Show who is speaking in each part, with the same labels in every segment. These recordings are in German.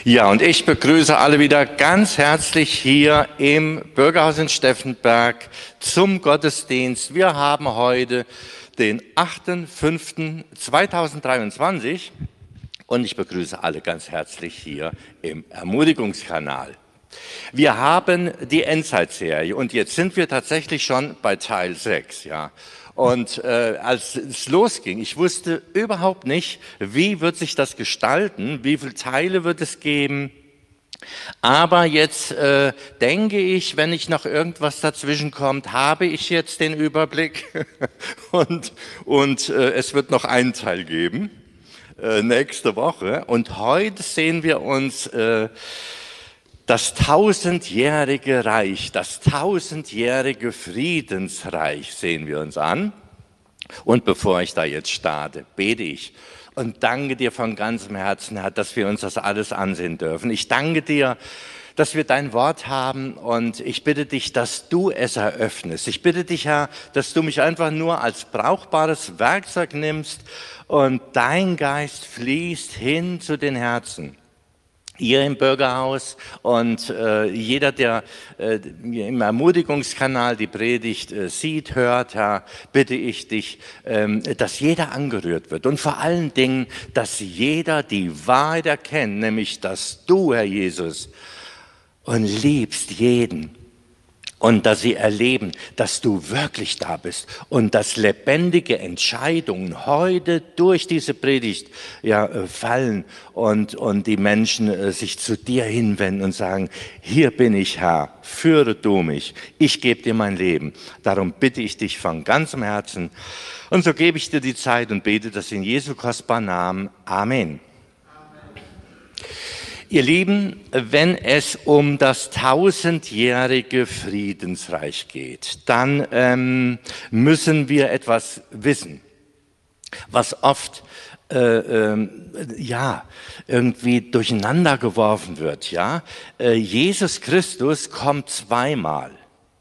Speaker 1: Ja, und ich begrüße alle wieder ganz herzlich hier im Bürgerhaus in Steffenberg zum Gottesdienst. Wir haben heute den 8.5.2023 und ich begrüße alle ganz herzlich hier im Ermutigungskanal. Wir haben die Endzeitserie und jetzt sind wir tatsächlich schon bei Teil 6, ja. Und als es losging, ich wusste überhaupt nicht, wie wird sich das gestalten, wie viele Teile wird es geben. Aber jetzt denke ich, wenn nicht noch irgendwas dazwischen kommt, habe ich jetzt den Überblick und es wird noch einen Teil geben nächste Woche. Und heute sehen wir uns das 1000-jährige Reich, das 1000-jährige Friedensreich sehen wir uns an. Und bevor ich da jetzt starte, bete ich und danke dir von ganzem Herzen, Herr, dass wir uns das alles ansehen dürfen. Ich danke dir, dass wir dein Wort haben und ich bitte dich, dass du es eröffnest. Ich bitte dich, Herr, dass du mich einfach nur als brauchbares Werkzeug nimmst und dein Geist fließt hin zu den Herzen. Ihr im Bürgerhaus und jeder, der im Ermutigungskanal die Predigt sieht, hört, Herr, bitte ich dich, dass jeder angerührt wird und vor allen Dingen, dass jeder die Wahrheit erkennt, nämlich, dass du, Herr Jesus, und liebst jeden. Und dass sie erleben, dass du wirklich da bist und dass lebendige Entscheidungen heute durch diese Predigt fallen und die Menschen sich zu dir hinwenden und sagen, hier bin ich, Herr, führe du mich, ich gebe dir mein Leben. Darum bitte ich dich von ganzem Herzen und so gebe ich dir die Zeit und bete das in Jesu kostbaren Namen. Amen. Ihr Lieben, wenn es um das 1000-jährige Friedensreich geht, dann müssen wir etwas wissen, was oft irgendwie durcheinander geworfen wird. Ja, Jesus Christus kommt zweimal.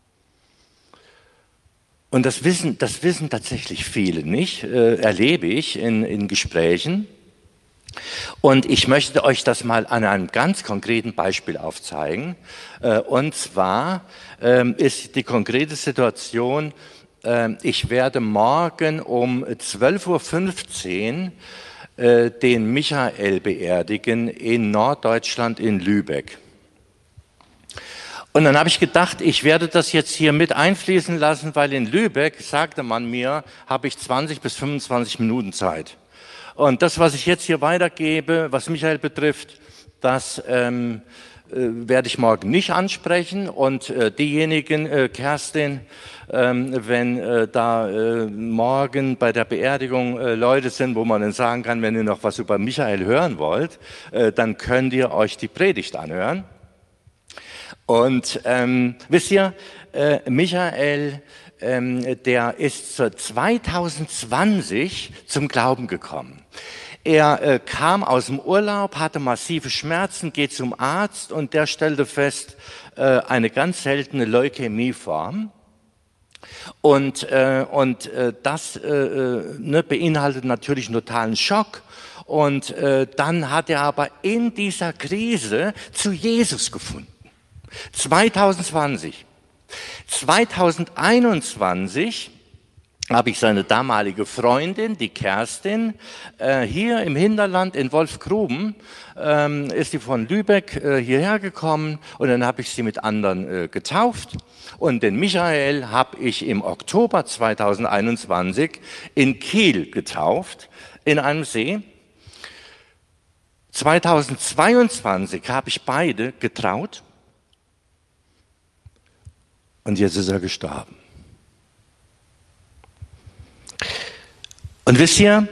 Speaker 1: Und das wissen tatsächlich viele nicht, erlebe ich in Gesprächen. Und ich möchte euch das mal an einem ganz konkreten Beispiel aufzeigen. Und zwar ist die konkrete Situation, ich werde morgen um 12.15 Uhr den Michael beerdigen in Norddeutschland in Lübeck. Und dann habe ich gedacht, ich werde das jetzt hier mit einfließen lassen, weil in Lübeck, sagte man mir, habe ich 20 bis 25 Minuten Zeit. Und das, was ich jetzt hier weitergebe, was Michael betrifft, das werde ich morgen nicht ansprechen. Und diejenigen, Kerstin, wenn da morgen bei der Beerdigung Leute sind, wo man dann sagen kann, wenn ihr noch was über Michael hören wollt, dann könnt ihr euch die Predigt anhören. Und wisst ihr, Michael, der ist 2020 zum Glauben gekommen. Er kam aus dem Urlaub, hatte massive Schmerzen, geht zum Arzt und der stellte fest, eine ganz seltene Leukämieform. Und das beinhaltet natürlich einen totalen Schock. Und dann hat er aber in dieser Krise zu Jesus gefunden. 2020. 2021 habe ich seine damalige Freundin, die Kerstin, hier im Hinterland in Wolfgruben, ist sie von Lübeck hierher gekommen und dann habe ich sie mit anderen getauft. Und den Michael habe ich im Oktober 2021 in Kiel getauft, in einem See. 2022 habe ich beide getraut. Und jetzt ist er gestorben. Und wisst ihr,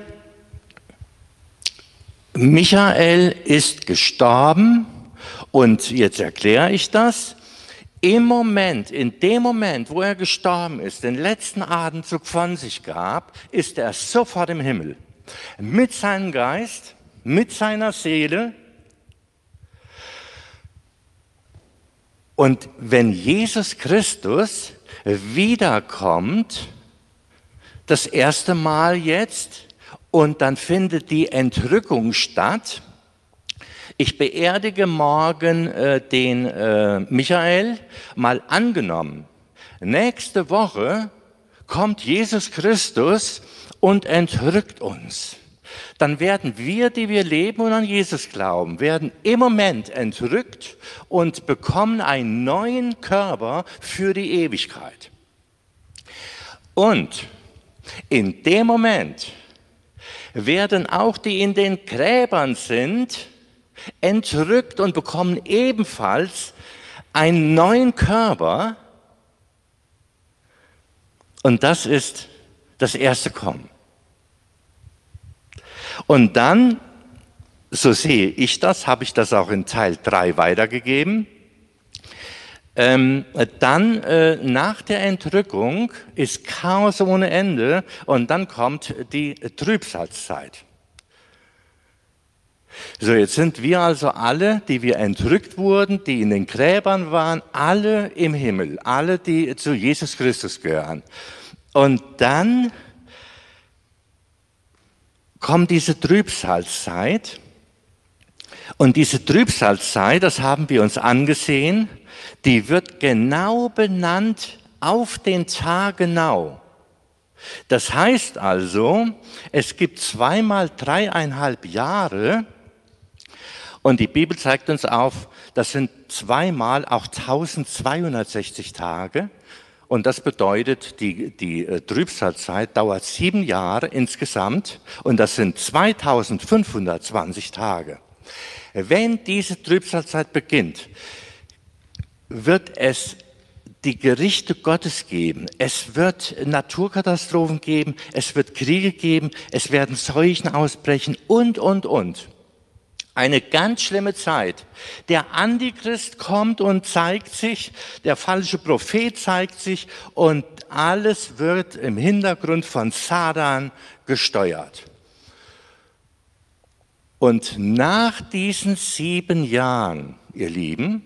Speaker 1: Michael ist gestorben und jetzt erkläre ich das. In dem Moment, wo er gestorben ist, den letzten Atemzug von sich gab, ist er sofort im Himmel. Mit seinem Geist, mit seiner Seele. Und wenn Jesus Christus wiederkommt, das erste Mal jetzt, und dann findet die Entrückung statt, Ich beerdige morgen den Michael, mal angenommen. Nächste Woche kommt Jesus Christus und entrückt uns. Dann werden wir, die wir leben und an Jesus glauben, werden im Moment entrückt und bekommen einen neuen Körper für die Ewigkeit. Und in dem Moment werden auch die in den Gräbern sind, entrückt und bekommen ebenfalls einen neuen Körper. Und das ist das erste Kommen. Und dann, so sehe ich das, habe ich das auch in Teil 3 weitergegeben, dann nach der Entrückung ist Chaos ohne Ende und dann kommt die Trübsalzeit. So, jetzt sind wir also alle, die wir entrückt wurden, die in den Gräbern waren, alle im Himmel, alle, die zu Jesus Christus gehören. Und dann kommt diese Trübsalzeit. Und diese Trübsalzeit, das haben wir uns angesehen, die wird genau benannt auf den Tag genau. Das heißt also, es gibt 2 mal 3,5 Jahre und die Bibel zeigt uns auf, das sind 2 mal auch 1260 Tage. Und das bedeutet, die Trübsalzeit dauert 7 Jahre insgesamt und das sind 2520 Tage. Wenn diese Trübsalzeit beginnt, wird es die Gerichte Gottes geben. Es wird Naturkatastrophen geben, es wird Kriege geben, es werden Seuchen ausbrechen und. Eine ganz schlimme Zeit. Der Antichrist kommt und zeigt sich, der falsche Prophet zeigt sich und alles wird im Hintergrund von Satan gesteuert. Und nach diesen 7 Jahren, ihr Lieben,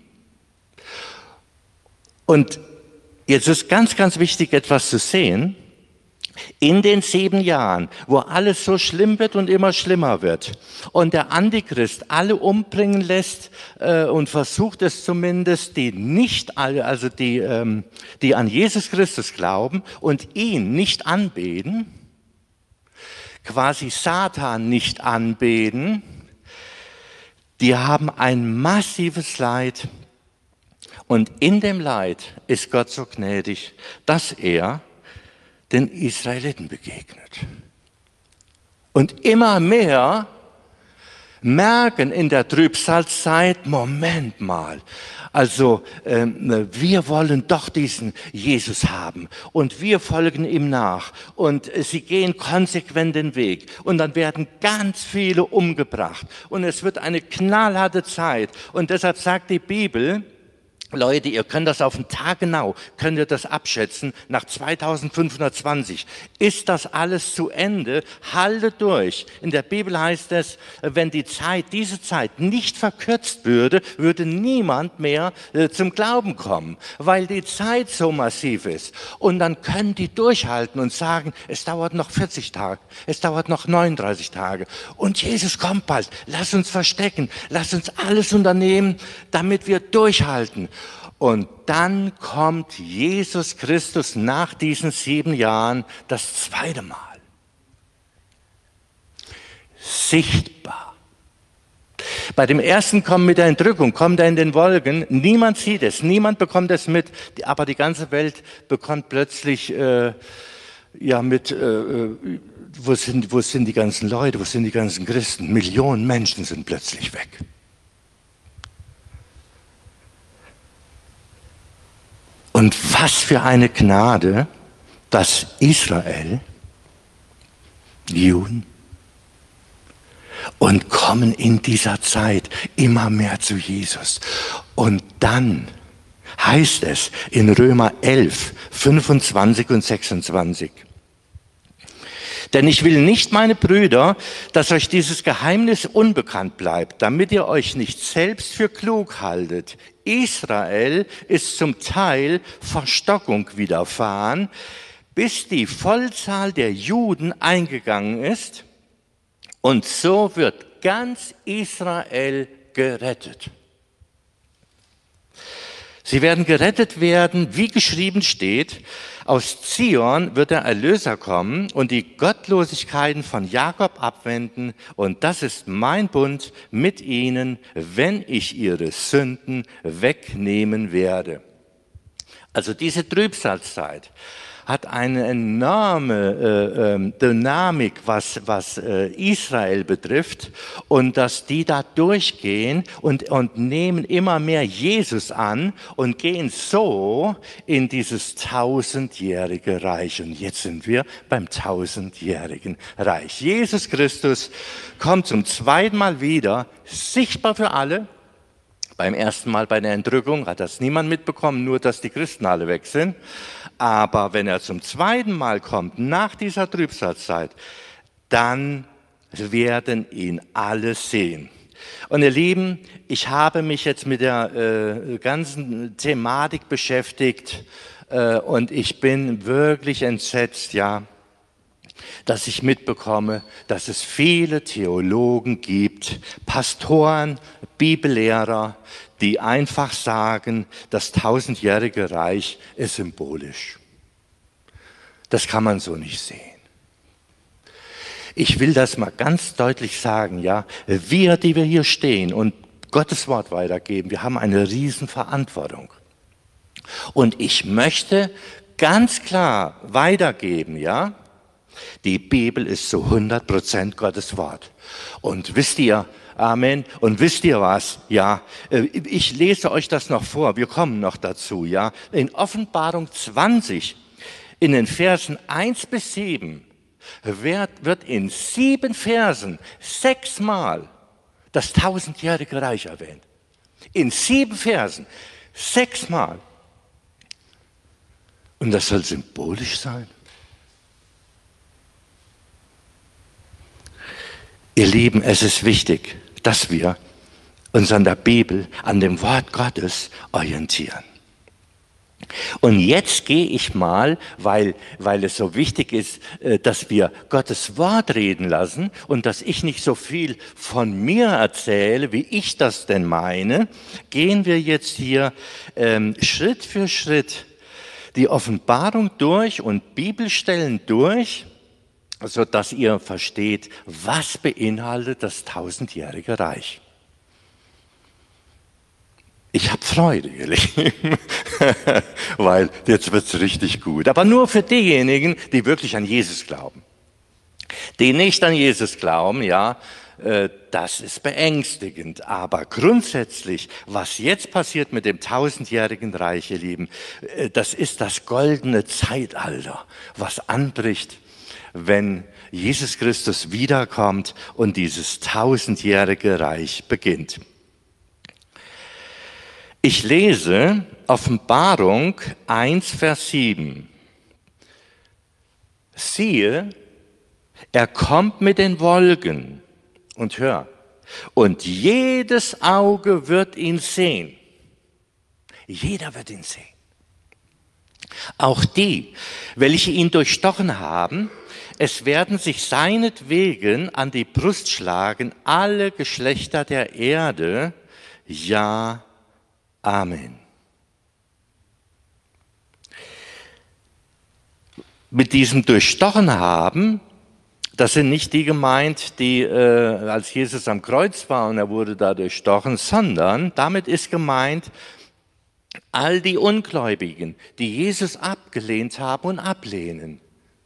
Speaker 1: und jetzt ist ganz, ganz wichtig, etwas zu sehen, in den 7 Jahren, wo alles so schlimm wird und immer schlimmer wird und der Antichrist alle umbringen lässt und versucht es zumindest, die nicht alle, also die an Jesus Christus glauben und ihn nicht anbeten, quasi Satan nicht anbeten, die haben ein massives Leid. Und in dem Leid ist Gott so gnädig, dass er den Israeliten begegnet. Und immer mehr merken in der Trübsalzeit, Moment mal, also wir wollen doch diesen Jesus haben und wir folgen ihm nach und sie gehen konsequent den Weg und dann werden ganz viele umgebracht und es wird eine knallharte Zeit und deshalb sagt die Bibel, Leute, ihr könnt das auf den Tag genau, könnt ihr das abschätzen, nach 2520 ist das alles zu Ende, haltet durch. In der Bibel heißt es, wenn diese Zeit nicht verkürzt würde, würde niemand mehr zum Glauben kommen, weil die Zeit so massiv ist. Und dann können die durchhalten und sagen, es dauert noch 40 Tage, es dauert noch 39 Tage und Jesus kommt bald, lass uns verstecken, lass uns alles unternehmen, damit wir durchhalten. Und dann kommt Jesus Christus nach diesen 7 Jahren das zweite Mal. Sichtbar. Bei dem ersten Kommen mit der Entrückung, kommt er in den Wolken, niemand sieht es, niemand bekommt es mit, aber die ganze Welt bekommt plötzlich, wo sind die ganzen Leute, wo sind die ganzen Christen? Millionen Menschen sind plötzlich weg. Und was für eine Gnade, dass Israel, die Juden, und kommen in dieser Zeit immer mehr zu Jesus. Und dann heißt es in Römer 11, 25 und 26, denn ich will nicht, meine Brüder, dass euch dieses Geheimnis unbekannt bleibt, damit ihr euch nicht selbst für klug haltet. Israel ist zum Teil Verstockung widerfahren, bis die Vollzahl der Juden eingegangen ist. Und so wird ganz Israel gerettet. Sie werden gerettet werden, wie geschrieben steht, aus Zion wird der Erlöser kommen und die Gottlosigkeiten von Jakob abwenden. Und das ist mein Bund mit ihnen, wenn ich ihre Sünden wegnehmen werde. Also diese Trübsalzeit hat eine enorme Dynamik, was Israel betrifft, und dass die da durchgehen und nehmen immer mehr Jesus an und gehen so in dieses 1000-jährige Reich. Und jetzt sind wir beim 1000-jährigen Reich. Jesus Christus kommt zum zweiten Mal wieder, sichtbar für alle. Beim ersten Mal bei der Entrückung hat das niemand mitbekommen, nur dass die Christen alle weg sind. Aber wenn er zum zweiten Mal kommt, nach dieser Trübsalzeit, dann werden ihn alle sehen. Und ihr Lieben, ich habe mich jetzt mit der ganzen Thematik beschäftigt und ich bin wirklich entsetzt, ja, dass ich mitbekomme, dass es viele Theologen gibt, Pastoren, Bibellehrer, die einfach sagen, das 1000-jährige Reich ist symbolisch. Das kann man so nicht sehen. Ich will das mal ganz deutlich sagen, ja, wir, die wir hier stehen und Gottes Wort weitergeben, wir haben eine Riesenverantwortung. Und ich möchte ganz klar weitergeben, ja, die Bibel ist zu 100% Gottes Wort. Und wisst ihr, Amen, und wisst ihr was, ja, ich lese euch das noch vor, wir kommen noch dazu, ja, in Offenbarung 20, in den Versen 1 bis 7, wird in 7 Versen 6-mal das 1000-jährige Reich erwähnt. In 7 Versen 6-mal. Und das soll symbolisch sein. Ihr Lieben, es ist wichtig, dass wir uns an der Bibel, an dem Wort Gottes orientieren. Und jetzt gehe ich mal, weil es so wichtig ist, dass wir Gottes Wort reden lassen und dass ich nicht so viel von mir erzähle, wie ich das denn meine, gehen wir jetzt hier Schritt für Schritt die Offenbarung durch und Bibelstellen durch, so dass ihr versteht, was beinhaltet das 1000-jährige Reich. Ich habe Freude, ihr Lieben, weil jetzt wird's richtig gut. Aber nur für diejenigen, die wirklich an Jesus glauben. Die nicht an Jesus glauben, ja, das ist beängstigend. Aber grundsätzlich, was jetzt passiert mit dem 1000-jährigen Reich, ihr Lieben, das ist das goldene Zeitalter, was anbricht, wenn Jesus Christus wiederkommt und dieses 1000-jährige Reich beginnt. Ich lese Offenbarung 1, Vers 7. Siehe, er kommt mit den Wolken und hör, und jedes Auge wird ihn sehen. Jeder wird ihn sehen. Auch die, welche ihn durchstochen haben, es werden sich seinetwegen an die Brust schlagen, alle Geschlechter der Erde. Ja, Amen. Mit diesem durchstochen haben, das sind nicht die gemeint, die als Jesus am Kreuz war und er wurde da durchstochen, sondern damit ist gemeint, all die Ungläubigen, die Jesus abgelehnt haben und ablehnen.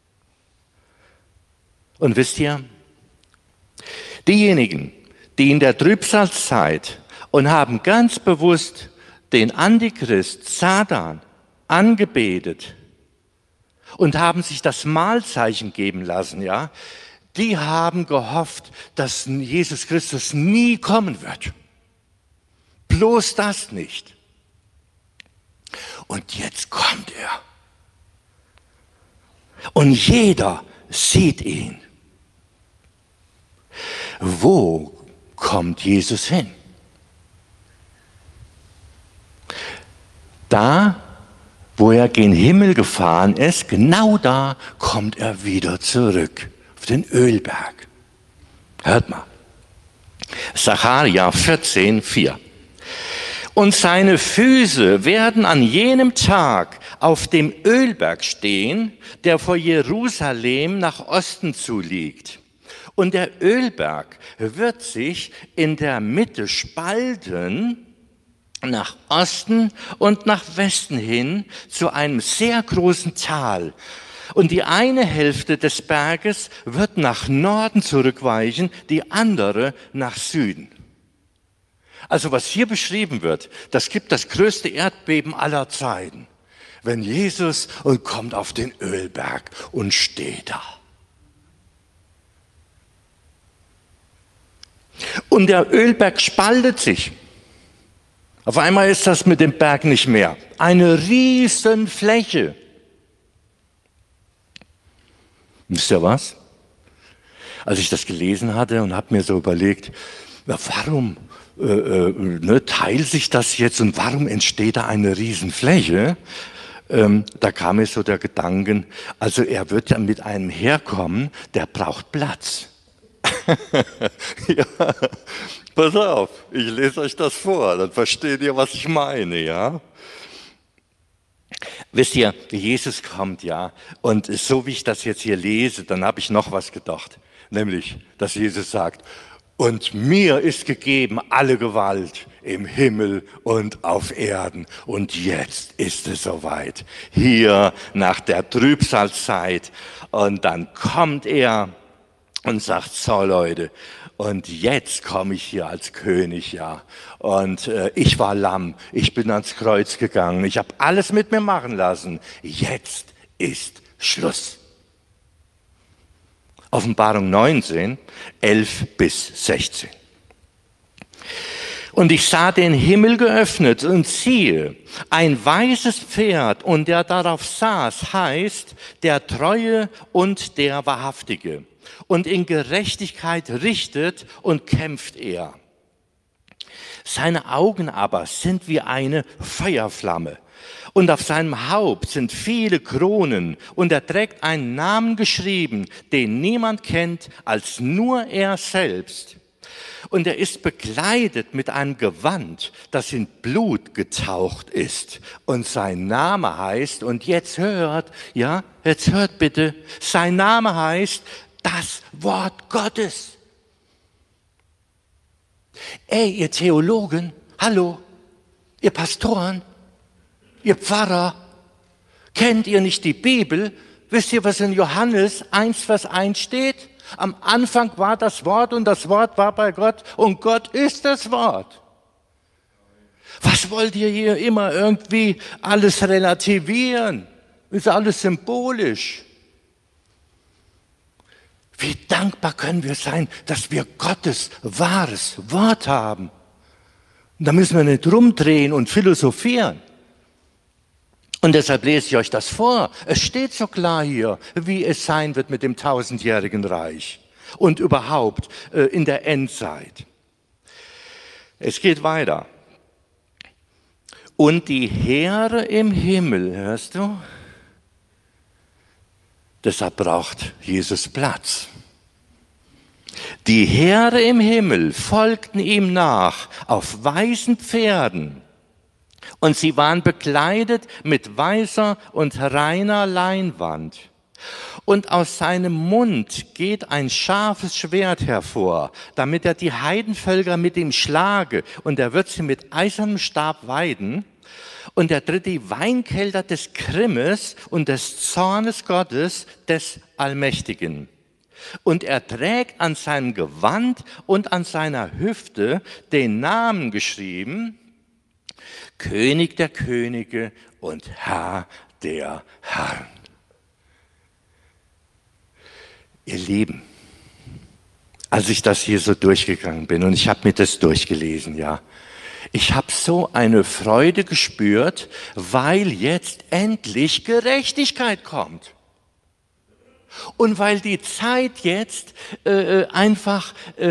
Speaker 1: Und wisst ihr, diejenigen, die in der Trübsalzeit und haben ganz bewusst den Antichrist, Satan, angebetet und haben sich das Mahlzeichen geben lassen, ja, die haben gehofft, dass Jesus Christus nie kommen wird. Bloß das nicht. Und jetzt kommt er. Und jeder sieht ihn. Wo kommt Jesus hin? Da, wo er gen Himmel gefahren ist, genau da kommt er wieder zurück, auf den Ölberg. Hört mal. Sacharja 14,4. Und seine Füße werden an jenem Tag auf dem Ölberg stehen, der vor Jerusalem nach Osten zu liegt. Und der Ölberg wird sich in der Mitte spalten, nach Osten und nach Westen hin zu einem sehr großen Tal. Und die eine Hälfte des Berges wird nach Norden zurückweichen, die andere nach Süden. Also was hier beschrieben wird, das gibt das größte Erdbeben aller Zeiten. Wenn Jesus kommt auf den Ölberg und steht da. Und der Ölberg spaltet sich. Auf einmal ist das mit dem Berg nicht mehr. Eine riesen Fläche. Wisst ihr was? Als ich das gelesen hatte und habe mir so überlegt, warum teilt sich das jetzt und warum entsteht da eine Riesenfläche? Da kam mir so der Gedanke, also er wird ja mit einem herkommen, der braucht Platz. Ja, pass auf, ich lese euch das vor, dann versteht ihr, was ich meine, ja? Wisst ihr, Jesus kommt, ja, und so wie ich das jetzt hier lese, dann habe ich noch was gedacht, nämlich, dass Jesus sagt, und mir ist gegeben alle Gewalt im Himmel und auf Erden. Und jetzt ist es soweit. Hier nach der Trübsalzeit. Und dann kommt er und sagt, so Leute, und jetzt komme ich hier als König, ja. Und ich war Lamm, ich bin ans Kreuz gegangen, ich habe alles mit mir machen lassen. Jetzt ist Schluss. Offenbarung 19, 11 bis 16. Und ich sah den Himmel geöffnet und siehe, ein weißes Pferd und der darauf saß, heißt der Treue und der Wahrhaftige. Und in Gerechtigkeit richtet und kämpft er. Seine Augen aber sind wie eine Feuerflamme. Und auf seinem Haupt sind viele Kronen, und er trägt einen Namen geschrieben, den niemand kennt, als nur er selbst. Und er ist bekleidet mit einem Gewand, das in Blut getaucht ist. Und sein Name heißt, und jetzt hört bitte, sein Name heißt das Wort Gottes. Ey, ihr Theologen, hallo, ihr Pastoren, ihr Pfarrer, kennt ihr nicht die Bibel? Wisst ihr, was in Johannes 1, Vers 1 steht? Am Anfang war das Wort und das Wort war bei Gott und Gott ist das Wort. Was wollt ihr hier immer irgendwie alles relativieren? Ist alles symbolisch. Wie dankbar können wir sein, dass wir Gottes wahres Wort haben. Und da müssen wir nicht rumdrehen und philosophieren. Und deshalb lese ich euch das vor. Es steht so klar hier, wie es sein wird mit dem 1000-jährigen Reich und überhaupt in der Endzeit. Es geht weiter. Und die Heere im Himmel, hörst du? Deshalb braucht Jesus Platz. Die Heere im Himmel folgten ihm nach auf weißen Pferden. Und sie waren bekleidet mit weißer und reiner Leinwand. Und aus seinem Mund geht ein scharfes Schwert hervor, damit er die Heidenvölker mit ihm schlage. Und er wird sie mit eisernem Stab weiden. Und er tritt die Weinkelter des Grimmes und des Zornes Gottes, des Allmächtigen. Und er trägt an seinem Gewand und an seiner Hüfte den Namen geschrieben, König der Könige und Herr der Herren. Ihr Lieben, als ich das hier so durchgegangen bin und ich habe mir das durchgelesen, ja, ich habe so eine Freude gespürt, weil jetzt endlich Gerechtigkeit kommt. Und weil die Zeit jetzt einfach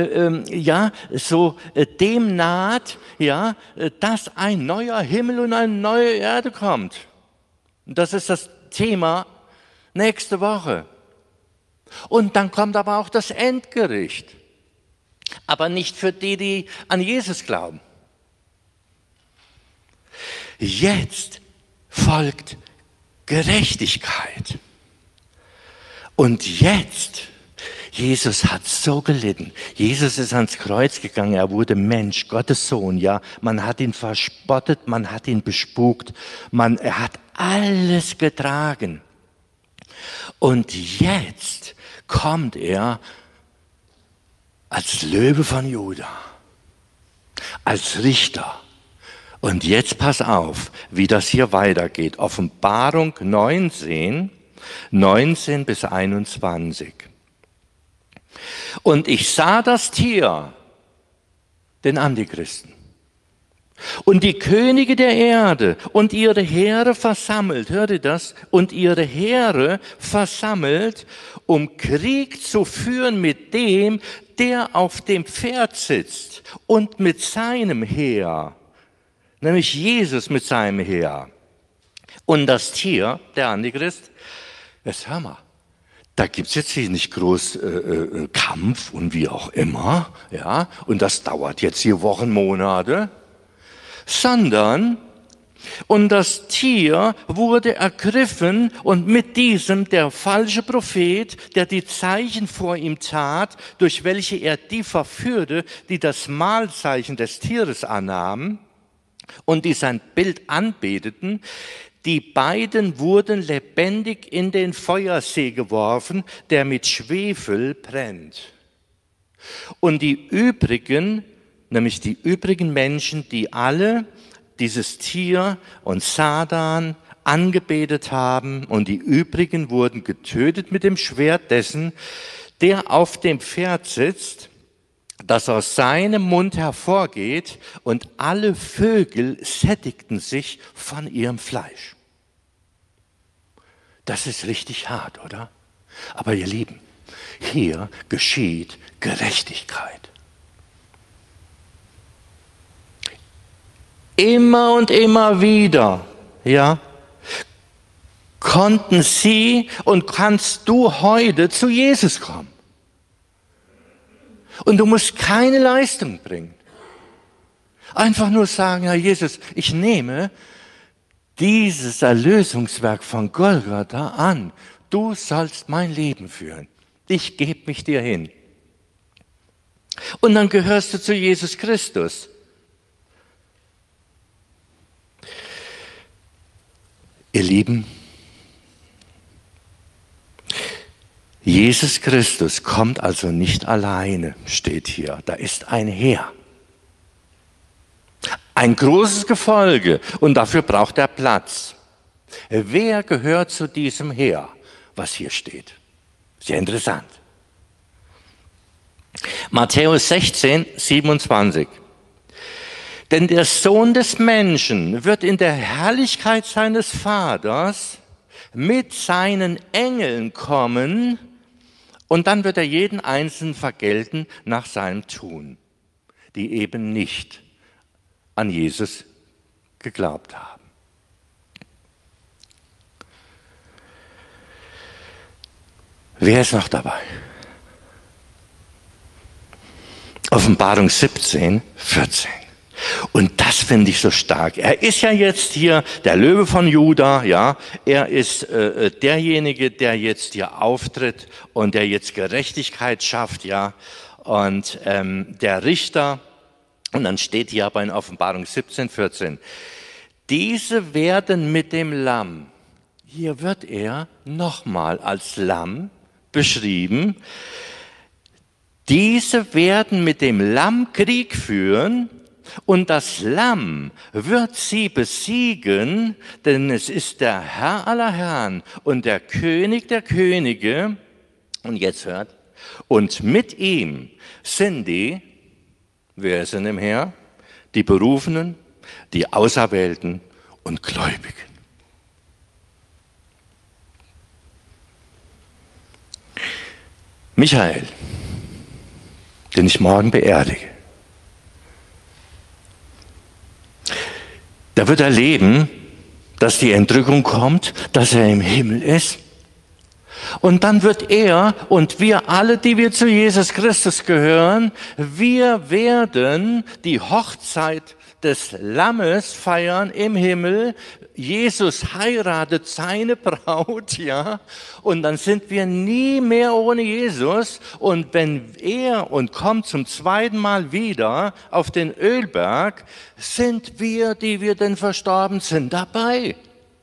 Speaker 1: dem naht, ja, dass ein neuer Himmel und eine neue Erde kommt. Und das ist das Thema nächste Woche. Und dann kommt aber auch das Endgericht. aber nicht für die, die an Jesus glauben. Jetzt folgt Gerechtigkeit. Und jetzt, Jesus hat so gelitten. Jesus ist ans Kreuz gegangen, er wurde Mensch, Gottes Sohn, ja. Man hat ihn verspottet, man hat ihn bespukt, er hat alles getragen. Und jetzt kommt er als Löwe von Juda, als Richter. Und jetzt pass auf, wie das hier weitergeht. Offenbarung 19 bis 21. Und ich sah das Tier, den Antichristen, und die Könige der Erde und ihre Heere versammelt, hört ihr das? Und ihre Heere versammelt, um Krieg zu führen mit dem, der auf dem Pferd sitzt und mit seinem Heer, nämlich Jesus mit seinem Heer. Und das Tier, der Antichrist, jetzt hör mal, da gibt's jetzt hier nicht groß Kampf und wie auch immer, ja, und das dauert jetzt hier Wochen, Monate, sondern, und das Tier wurde ergriffen und mit diesem der falsche Prophet, der die Zeichen vor ihm tat, durch welche er die verführte, die das Mahlzeichen des Tieres annahmen und die sein Bild anbeteten, die beiden wurden lebendig in den Feuersee geworfen, der mit Schwefel brennt. Und die übrigen, nämlich die übrigen Menschen, die alle dieses Tier und Satan angebetet haben, und die übrigen wurden getötet mit dem Schwert dessen, der auf dem Pferd sitzt, das aus seinem Mund hervorgeht, und alle Vögel sättigten sich von ihrem Fleisch. Das ist richtig hart, oder? Aber ihr Lieben, hier geschieht Gerechtigkeit. Immer und immer wieder, ja, konnten sie und kannst du heute zu Jesus kommen. Und du musst keine Leistung bringen. Einfach nur sagen, Herr Jesus, ich nehme dieses Erlösungswerk von Golgatha an. Du sollst mein Leben führen. Ich gebe mich dir hin. Und dann gehörst du zu Jesus Christus. Ihr Lieben, Jesus Christus kommt also nicht alleine, steht hier. Da ist ein Heer. Ein großes Gefolge, und dafür braucht er Platz. Wer gehört zu diesem Heer, was hier steht? Sehr interessant. Matthäus 16, 27. Denn der Sohn des Menschen wird in der Herrlichkeit seines Vaters mit seinen Engeln kommen, und dann wird er jeden Einzelnen vergelten nach seinem Tun, die eben nicht an Jesus geglaubt haben. Wer ist noch dabei? Offenbarung 17, 14. Und das finde ich so stark. Er ist ja jetzt hier der Löwe von Juda, ja. Er ist derjenige, der jetzt hier auftritt und der jetzt Gerechtigkeit schafft, ja. Und der Richter. Und dann steht hier aber in Offenbarung 17, 14. Diese werden mit dem Lamm. Hier wird er nochmal als Lamm beschrieben. Diese werden mit dem Lamm Krieg führen. Und das Lamm wird sie besiegen, denn es ist der Herr aller Herren und der König der Könige. Und jetzt hört, und mit ihm sind die, wer sind im Heer? Die Berufenen, die Auserwählten und Gläubigen. Michael, den ich morgen beerdige, da wird erleben, dass die Entrückung kommt, dass er im Himmel ist Und dann wird er und wir alle, die wir zu Jesus Christus gehören, wir werden die Hochzeit des Lammes feiern im Himmel. Jesus heiratet seine Braut, ja, und dann sind wir nie mehr ohne Jesus. Und wenn er und kommt zum zweiten Mal wieder auf den Ölberg, sind wir, die wir denn verstorben sind, dabei.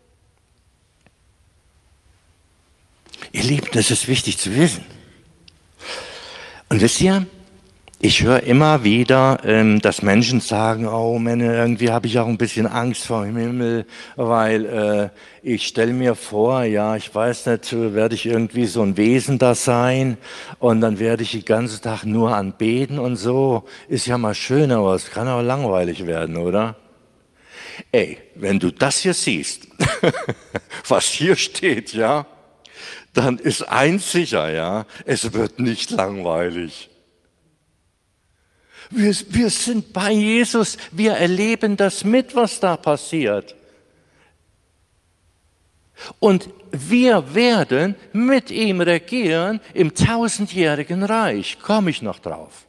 Speaker 1: Ihr Lieben, das ist wichtig zu wissen. Und wisst ihr, ich höre immer wieder, dass Menschen sagen, oh Männer, irgendwie habe ich auch ein bisschen Angst vor dem Himmel, weil ich stelle mir vor, ja, ich weiß nicht, werde ich irgendwie so ein Wesen da sein und dann werde ich den ganzen Tag nur anbeten und so. Ist ja mal schön, aber es kann auch langweilig werden, oder? Ey, wenn du das hier siehst, was hier steht, ja, dann ist eins sicher, ja, es wird nicht langweilig. Wir sind bei Jesus, wir erleben das mit, was da passiert. Und wir werden mit ihm regieren im 1000-jährigen Reich. Komme ich noch drauf.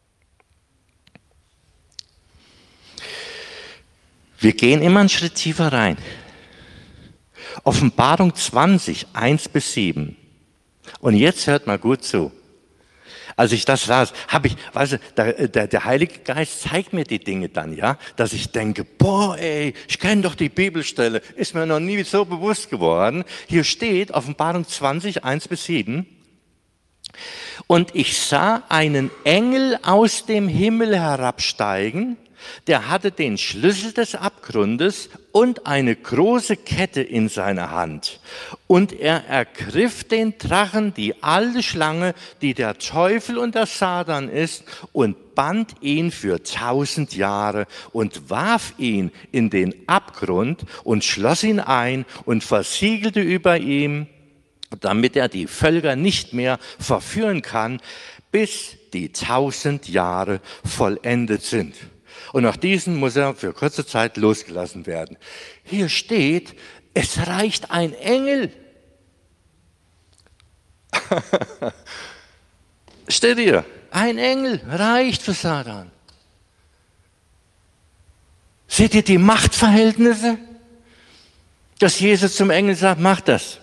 Speaker 1: Wir gehen immer einen Schritt tiefer rein. Offenbarung 20, 1-7. Und jetzt hört mal gut zu. Als ich das las, der Heilige Geist zeigt mir die Dinge dann, ja, dass ich denke, boah, ey, ich kenne doch die Bibelstelle, ist mir noch nie so bewusst geworden. Hier steht, Offenbarung 20, 1-7. Und ich sah einen Engel aus dem Himmel herabsteigen, der hatte den Schlüssel des Abgrundes und eine große Kette in seiner Hand. Und er ergriff den Drachen, die alte Schlange, die der Teufel und der Satan ist, und band ihn für 1000 Jahre und warf ihn in den Abgrund und schloss ihn ein und versiegelte über ihm, damit er die Völker nicht mehr verführen kann, bis die 1000 Jahre vollendet sind. Und nach diesen muss er für kurze Zeit losgelassen werden. Hier steht, es reicht ein Engel. Steht hier, ein Engel reicht für Satan. Seht ihr die Machtverhältnisse? Dass Jesus zum Engel sagt, mach das.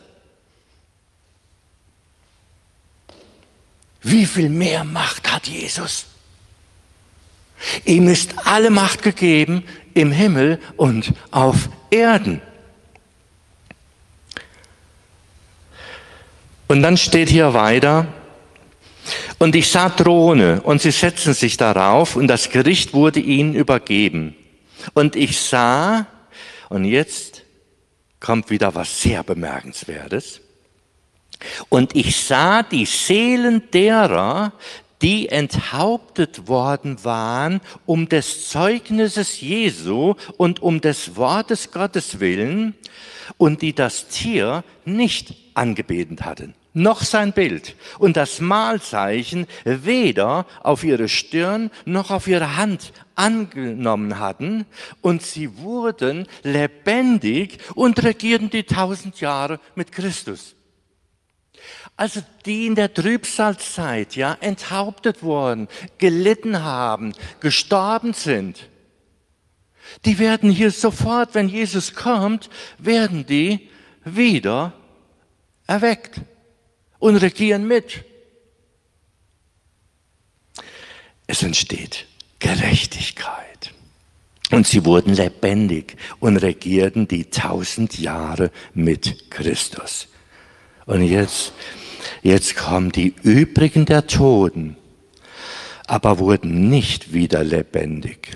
Speaker 1: Wie viel mehr Macht hat Jesus? Ihm ist alle Macht gegeben im Himmel und auf Erden. Und dann steht hier weiter, und ich sah Throne, und sie setzten sich darauf, und das Gericht wurde ihnen übergeben. Und ich sah, und jetzt kommt wieder was sehr Bemerkenswertes, und ich sah die Seelen derer, die enthauptet worden waren um des Zeugnisses Jesu und um des Wortes Gottes willen und die das Tier nicht angebetet hatten, noch sein Bild und das Mahlzeichen weder auf ihre Stirn noch auf ihre Hand angenommen hatten, und sie wurden lebendig und regierten die 1000 Jahre mit Christus. Also die in der Trübsalzeit, ja, enthauptet wurden, gelitten haben, gestorben sind, die werden hier sofort, wenn Jesus kommt, werden die wieder erweckt und regieren mit. Es entsteht Gerechtigkeit. Und sie wurden lebendig und regierten die 1000 Jahre mit Christus. Und jetzt kommen die übrigen der Toten, aber wurden nicht wieder lebendig,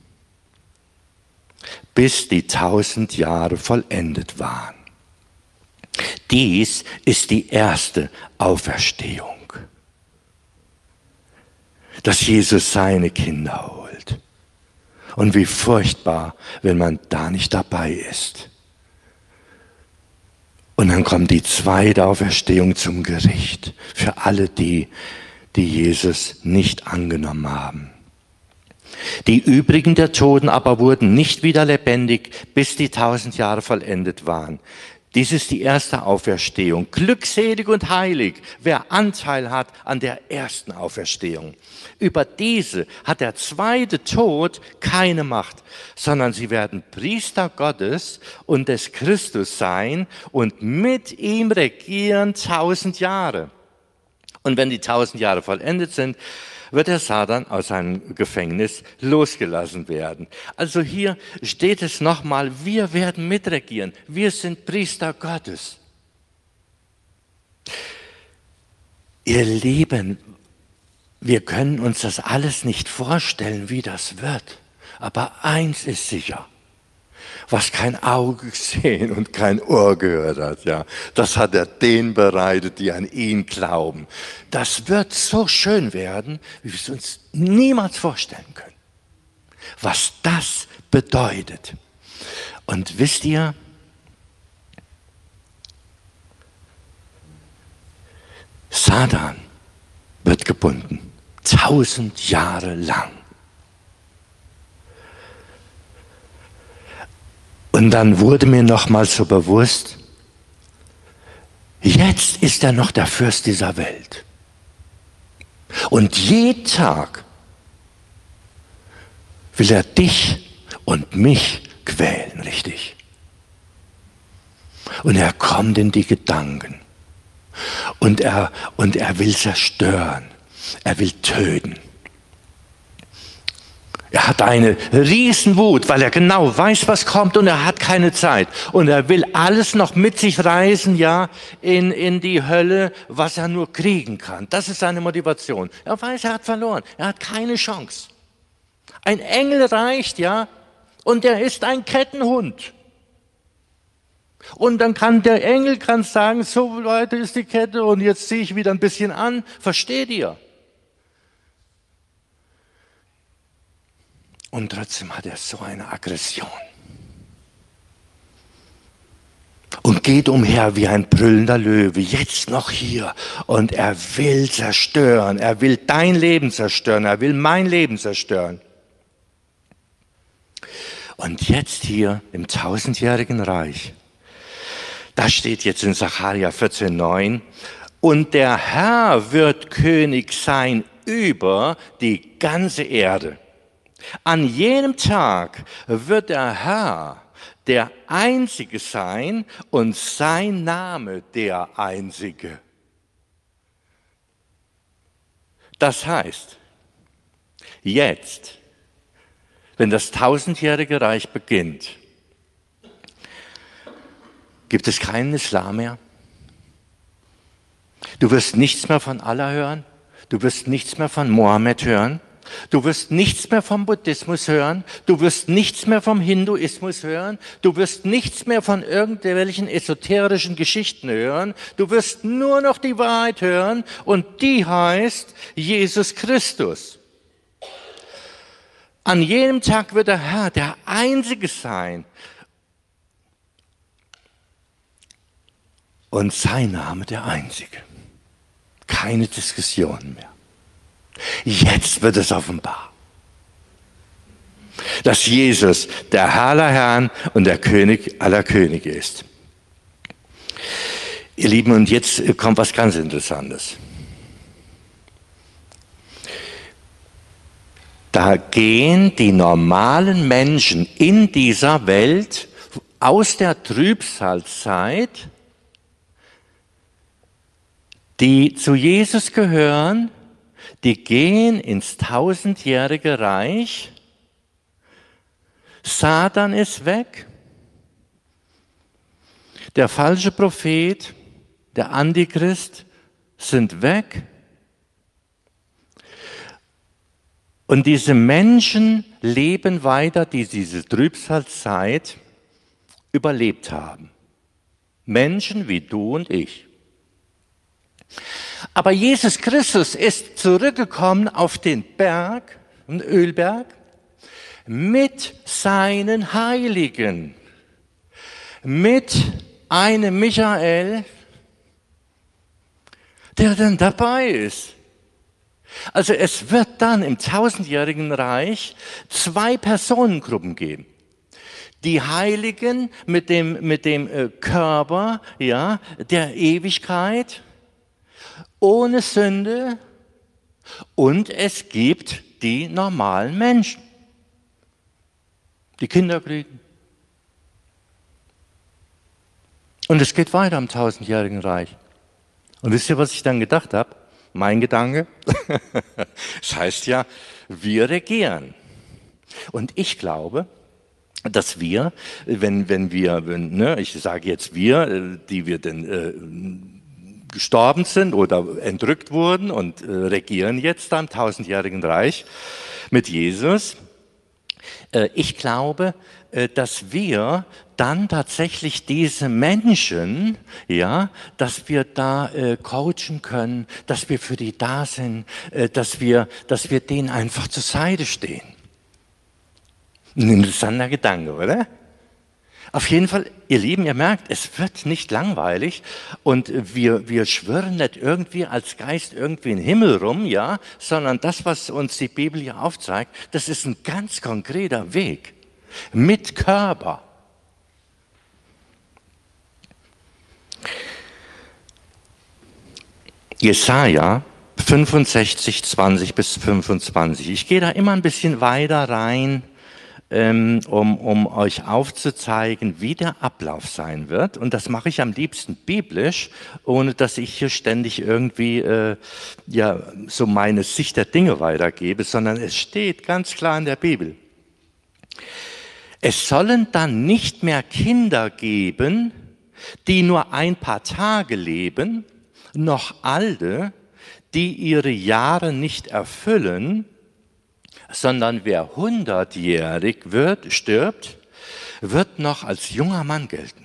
Speaker 1: bis die 1000 Jahre vollendet waren. Dies ist die erste Auferstehung, dass Jesus seine Kinder holt. Und wie furchtbar, wenn man da nicht dabei ist. Und dann kommt die zweite Auferstehung zum Gericht für alle die, die Jesus nicht angenommen haben. Die übrigen der Toten aber wurden nicht wieder lebendig, bis die 1000 Jahre vollendet waren. Dies ist die erste Auferstehung. Glückselig und heilig, wer Anteil hat an der ersten Auferstehung. Über diese hat der zweite Tod keine Macht, sondern sie werden Priester Gottes und des Christus sein und mit ihm regieren 1000 Jahre. Und wenn die 1000 Jahre vollendet sind, wird der Satan aus seinem Gefängnis losgelassen werden. Also hier steht es nochmal, wir werden mitregieren. Wir sind Priester Gottes. Ihr Lieben, wir können uns das alles nicht vorstellen, wie das wird. Aber eins ist sicher. Was kein Auge gesehen und kein Ohr gehört hat, ja, das hat er denen bereitet, die an ihn glauben. Das wird so schön werden, wie wir es uns niemals vorstellen können. Was das bedeutet. Und wisst ihr, Satan wird gebunden, 1000 Jahre lang. Und dann wurde mir nochmal so bewusst, jetzt ist er noch der Fürst dieser Welt. Und jeden Tag will er dich und mich quälen, richtig? Und er kommt in die Gedanken. Und er will zerstören. Er will töten. Er hat eine Riesenwut, weil er genau weiß, was kommt und er hat keine Zeit. Und er will alles noch mit sich reißen, ja, in die Hölle, was er nur kriegen kann. Das ist seine Motivation. Er weiß, er hat verloren. Er hat keine Chance. Ein Engel reicht, ja, und er ist ein Kettenhund. Und dann kann der Engel sagen, so Leute ist die Kette und jetzt ziehe ich wieder ein bisschen an. Versteht ihr? Und trotzdem hat er so eine Aggression. Und geht umher wie ein brüllender Löwe, jetzt noch hier. Und er will zerstören, er will dein Leben zerstören, er will mein Leben zerstören. Und jetzt hier im 1000-jährigen Reich, da steht jetzt in Sacharja 14,9, und der Herr wird König sein über die ganze Erde. An jenem Tag wird der Herr der Einzige sein und sein Name der Einzige. Das heißt, jetzt, wenn das 1000-jährige Reich beginnt, gibt es keinen Islam mehr. Du wirst nichts mehr von Allah hören. Du wirst nichts mehr von Mohammed hören. Du wirst nichts mehr vom Buddhismus hören. Du wirst nichts mehr vom Hinduismus hören. Du wirst nichts mehr von irgendwelchen esoterischen Geschichten hören. Du wirst nur noch die Wahrheit hören und die heißt Jesus Christus. An jenem Tag wird der Herr der Einzige sein und sein Name der Einzige. Keine Diskussion mehr. Jetzt wird es offenbar, dass Jesus der Herr aller Herren und der König aller Könige ist. Ihr Lieben, und jetzt kommt was ganz Interessantes. Da gehen die normalen Menschen in dieser Welt aus der Trübsalzeit, die zu Jesus gehören, die gehen ins 1000-jährige Reich. Satan ist weg. Der falsche Prophet, der Antichrist sind weg. Und diese Menschen leben weiter, die diese Trübsalzeit überlebt haben. Menschen wie du und ich. Aber Jesus Christus ist zurückgekommen auf den Berg, den Ölberg, mit seinen Heiligen, mit einem Michael, der dann dabei ist. Also es wird dann im 1000-jährigen Reich 2 Personengruppen geben. Die Heiligen mit dem Körper, ja, der Ewigkeit, ohne Sünde, und es gibt die normalen Menschen, die Kinder kriegen. Und es geht weiter im 1000-jährigen Reich. Und wisst ihr, was ich dann gedacht habe? Mein Gedanke? Das heißt ja, wir regieren. Und ich glaube, dass wir, ich sage jetzt wir, die wir denn gestorben sind oder entrückt wurden und regieren jetzt da im 1000-jährigen Reich mit Jesus, ich glaube, dass wir dann tatsächlich diese Menschen, ja, dass wir da coachen können, dass wir für die da sind, dass wir denen einfach zur Seite stehen. Ein interessanter Gedanke, oder? Auf jeden Fall, ihr Lieben, ihr merkt, es wird nicht langweilig und wir schwirren nicht irgendwie als Geist irgendwie in den Himmel rum, ja, sondern das, was uns die Bibel hier aufzeigt, das ist ein ganz konkreter Weg mit Körper. Jesaja 65, 20 bis 25. Ich gehe da immer ein bisschen weiter rein, um euch aufzuzeigen, wie der Ablauf sein wird. Und das mache ich am liebsten biblisch, ohne dass ich hier ständig irgendwie so meine Sicht der Dinge weitergebe, sondern es steht ganz klar in der Bibel. Es sollen dann nicht mehr Kinder geben, die nur ein paar Tage leben, noch Alte, die ihre Jahre nicht erfüllen, sondern wer 100-jährig stirbt, wird noch als junger Mann gelten.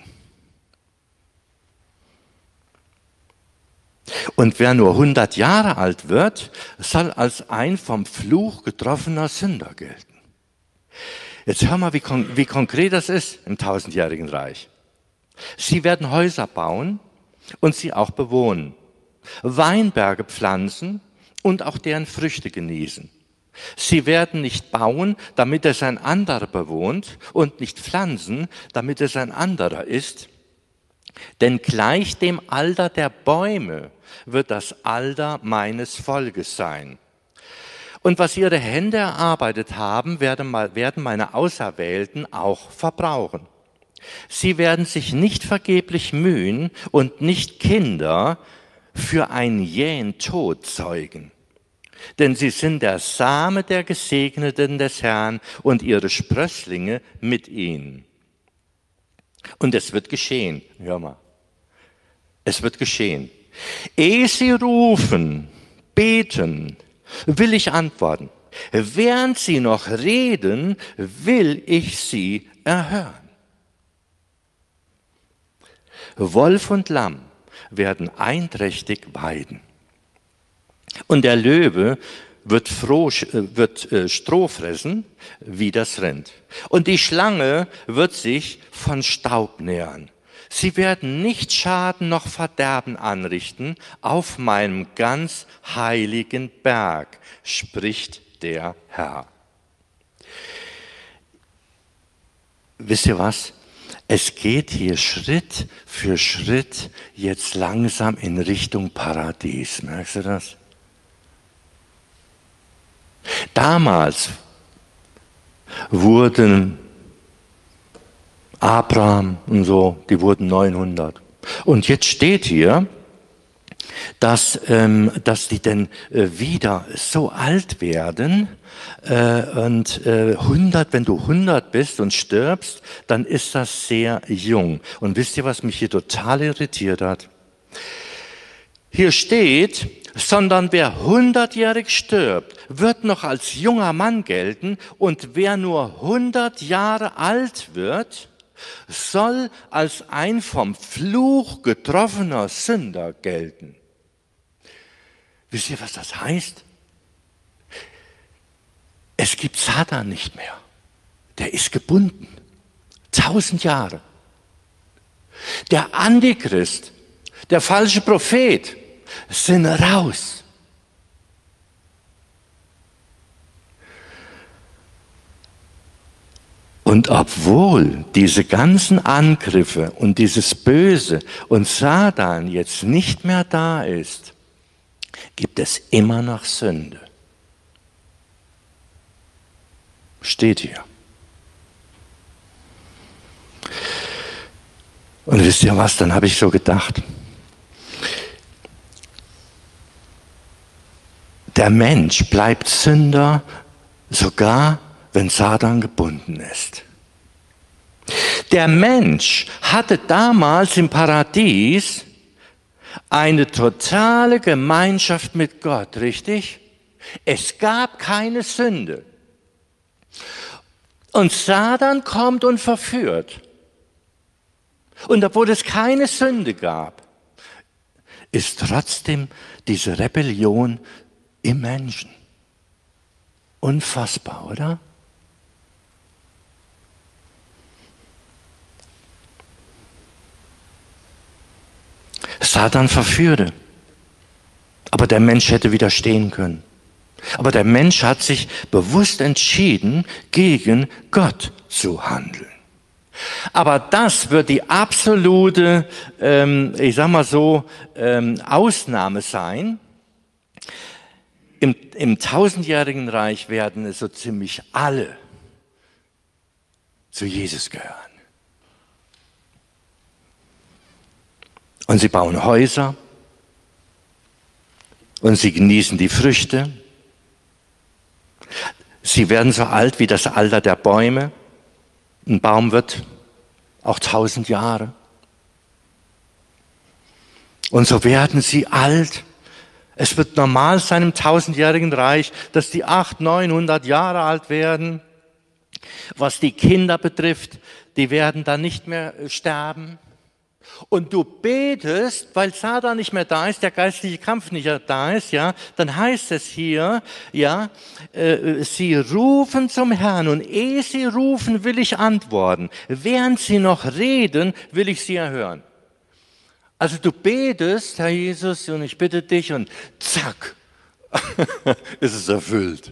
Speaker 1: Und wer nur 100 Jahre alt wird, soll als ein vom Fluch getroffener Sünder gelten. Jetzt hör mal, wie konkret das ist im 1000-jährigen Reich. Sie werden Häuser bauen und sie auch bewohnen, Weinberge pflanzen und auch deren Früchte genießen. Sie werden nicht bauen, damit es ein anderer bewohnt, und nicht pflanzen, damit es ein anderer ist. Denn gleich dem Alter der Bäume wird das Alter meines Volkes sein. Und was ihre Hände erarbeitet haben, werden meine Auserwählten auch verbrauchen. Sie werden sich nicht vergeblich mühen und nicht Kinder für einen jähen Tod zeugen. Denn sie sind der Same der Gesegneten des Herrn und ihre Sprösslinge mit ihnen. Und es wird geschehen, hör mal, es wird geschehen. Ehe sie rufen, beten, will ich antworten. Während sie noch reden, will ich sie erhören. Wolf und Lamm werden einträchtig weiden. Und der Löwe wird Stroh fressen wie das Rind. Und die Schlange wird sich von Staub nähren. Sie werden nicht Schaden noch Verderben anrichten auf meinem ganz heiligen Berg, spricht der Herr. Wisst ihr was? Es geht hier Schritt für Schritt jetzt langsam in Richtung Paradies. Merkst du das? Damals wurden Abraham und so, die wurden 900. Und jetzt steht hier, dass die denn wieder so alt werden und 100, wenn du 100 bist und stirbst, dann ist das sehr jung. Und wisst ihr, was mich hier total irritiert hat? Hier steht, sondern wer 100-jährig stirbt, wird noch als junger Mann gelten, und wer nur 100 Jahre alt wird, soll als ein vom Fluch getroffener Sünder gelten. Wisst ihr, was das heißt? Es gibt Satan nicht mehr. Der ist gebunden. 1000 Jahre. Der Antichrist, der falsche Prophet, sind raus. Und obwohl diese ganzen Angriffe und dieses Böse und Satan jetzt nicht mehr da ist, gibt es immer noch Sünde. Steht hier. Und wisst ihr was, dann habe ich so gedacht, der Mensch bleibt Sünder, sogar wenn Satan gebunden ist. Der Mensch hatte damals im Paradies eine totale Gemeinschaft mit Gott, richtig? Es gab keine Sünde. Und Satan kommt und verführt. Und obwohl es keine Sünde gab, ist trotzdem diese Rebellion im Menschen. Unfassbar, oder? Satan verführte, aber der Mensch hätte widerstehen können. Aber der Mensch hat sich bewusst entschieden, gegen Gott zu handeln. Aber das wird die absolute, Ausnahme sein. Im tausendjährigen Reich werden es so ziemlich alle zu Jesus gehören. Und sie bauen Häuser und sie genießen die Früchte. Sie werden so alt wie das Alter der Bäume. Ein Baum wird auch 1000 Jahre. Und so werden sie alt. Es wird normal sein im tausendjährigen Reich, dass die 800, 900 Jahre alt werden. Was die Kinder betrifft, die werden dann nicht mehr sterben. Und du betest, weil Satan nicht mehr da ist, der geistliche Kampf nicht mehr da ist, ja, dann heißt es hier, ja, sie rufen zum Herrn und ehe sie rufen, will ich antworten. Während sie noch reden, will ich sie erhören. Also du betest, Herr Jesus, und ich bitte dich und zack, ist es erfüllt.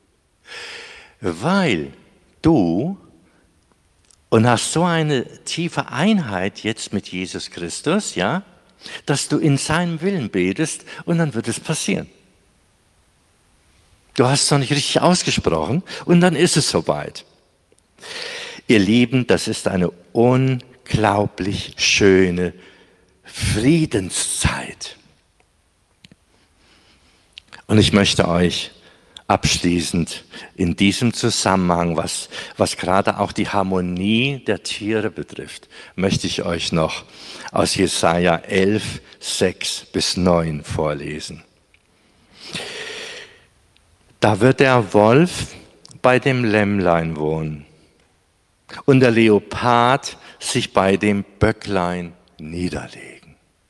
Speaker 1: Weil du und hast so eine tiefe Einheit jetzt mit Jesus Christus, ja, dass du in seinem Willen betest und dann wird es passieren. Du hast es noch nicht richtig ausgesprochen und dann ist es soweit. Ihr Lieben, das ist eine unglaublich schöne Friedenszeit. Und ich möchte euch abschließend in diesem Zusammenhang, was gerade auch die Harmonie der Tiere betrifft, möchte ich euch noch aus Jesaja 11, 6 bis 9 vorlesen. Da wird der Wolf bei dem Lämmlein wohnen und der Leopard sich bei dem Böcklein niederlegen.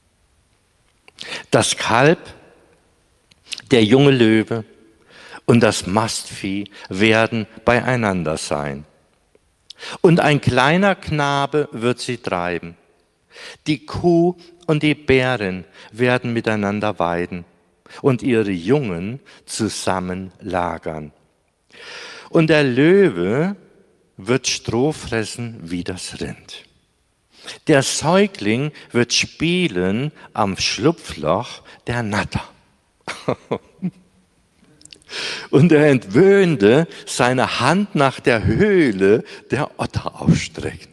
Speaker 1: Das Kalb, der junge Löwe und das Mastvieh werden beieinander sein. Und ein kleiner Knabe wird sie treiben. Die Kuh und die Bärin werden miteinander weiden und ihre Jungen zusammen lagern. Und der Löwe wird Stroh fressen wie das Rind. Der Säugling wird spielen am Schlupfloch der Natter. Und der Entwöhnte seine Hand nach der Höhle der Otter ausstrecken.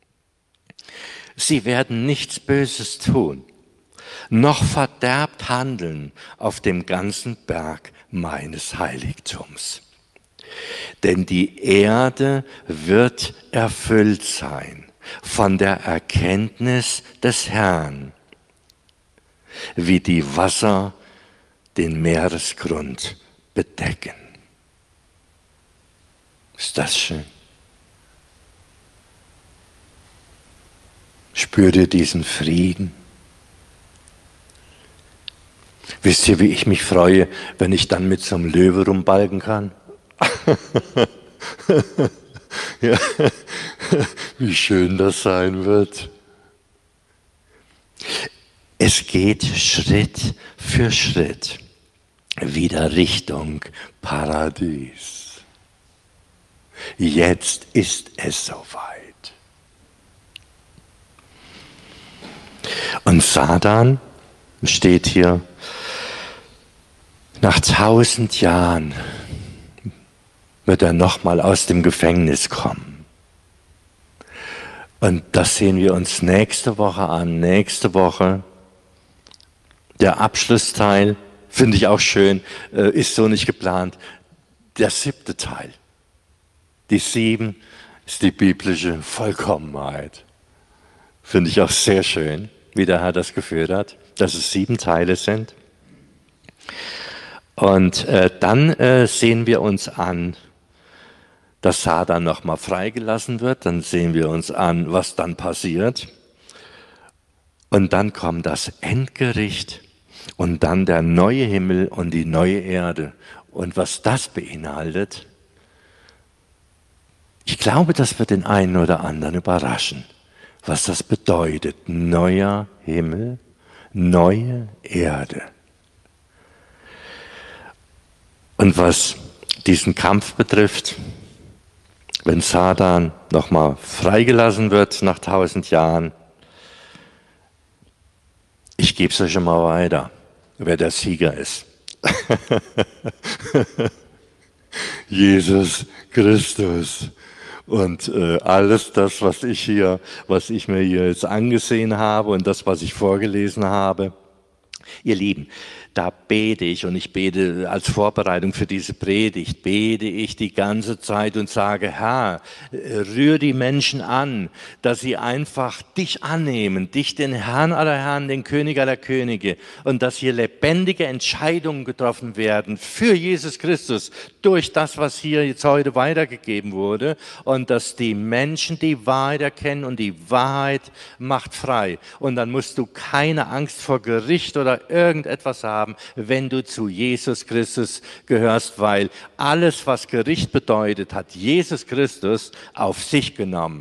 Speaker 1: Sie werden nichts Böses tun, noch verderbt handeln auf dem ganzen Berg meines Heiligtums. Denn die Erde wird erfüllt sein von der Erkenntnis des Herrn, wie die Wasser den Meeresgrund bedecken. Ist das schön? Spürt ihr diesen Frieden? Wisst ihr, wie ich mich freue, wenn ich dann mit so einem Löwe rumbalgen kann? Ja, wie schön das sein wird. Es geht Schritt für Schritt wieder Richtung Paradies. Jetzt ist es soweit. Und Satan steht hier, nach 1000 Jahren wird er nochmal aus dem Gefängnis kommen. Und das sehen wir uns nächste Woche an. Nächste Woche, der Abschlussteil, finde ich auch schön, ist so nicht geplant. Der 7. Teil. Die 7 ist die biblische Vollkommenheit. Finde ich auch sehr schön, wie der Herr das geführt hat, dass es 7 Teile sind. Und dann sehen wir uns an, dass Satan nochmal freigelassen wird. Dann sehen wir uns an, was dann passiert. Und dann kommt das Endgericht und dann der neue Himmel und die neue Erde. Und was das beinhaltet, ich glaube, das wird den einen oder anderen überraschen, was das bedeutet. Neuer Himmel, neue Erde. Und was diesen Kampf betrifft, wenn Satan nochmal freigelassen wird nach 1000 Jahren, ich gebe es euch schon mal weiter, wer der Sieger ist. Jesus Christus. Und alles das, was ich mir hier jetzt angesehen habe und das, was ich vorgelesen habe, ihr Lieben, da bete ich und ich bete als Vorbereitung für diese Predigt, bete ich die ganze Zeit und sage, Herr, rühr die Menschen an, dass sie einfach dich annehmen, dich, den Herrn aller Herren, den König aller Könige, und dass hier lebendige Entscheidungen getroffen werden für Jesus Christus durch das, was hier jetzt heute weitergegeben wurde, und dass die Menschen die Wahrheit erkennen und die Wahrheit macht frei. Und dann musst du keine Angst vor Gericht oder irgendetwas haben, wenn du zu Jesus Christus gehörst, weil alles, was Gericht bedeutet, hat Jesus Christus auf sich genommen.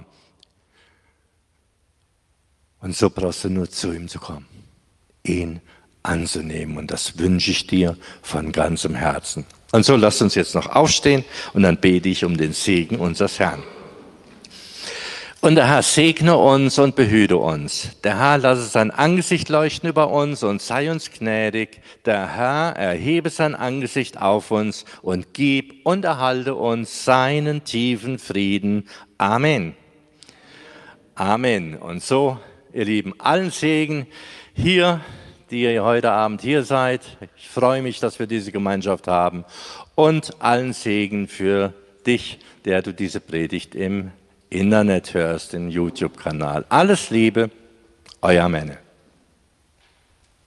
Speaker 1: Und so brauchst du nur zu ihm zu kommen, ihn anzunehmen. Und das wünsche ich dir von ganzem Herzen. Und so lasst uns jetzt noch aufstehen und dann bete ich um den Segen unseres Herrn. Und der Herr segne uns und behüte uns. Der Herr lasse sein Angesicht leuchten über uns und sei uns gnädig. Der Herr erhebe sein Angesicht auf uns und gib und erhalte uns seinen tiefen Frieden. Amen. Amen. Und so, ihr Lieben, allen Segen hier, die ihr heute Abend hier seid. Ich freue mich, dass wir diese Gemeinschaft haben. Und allen Segen für dich, der du diese Predigt im Internet hörst, den YouTube-Kanal. Alles Liebe, euer Menne.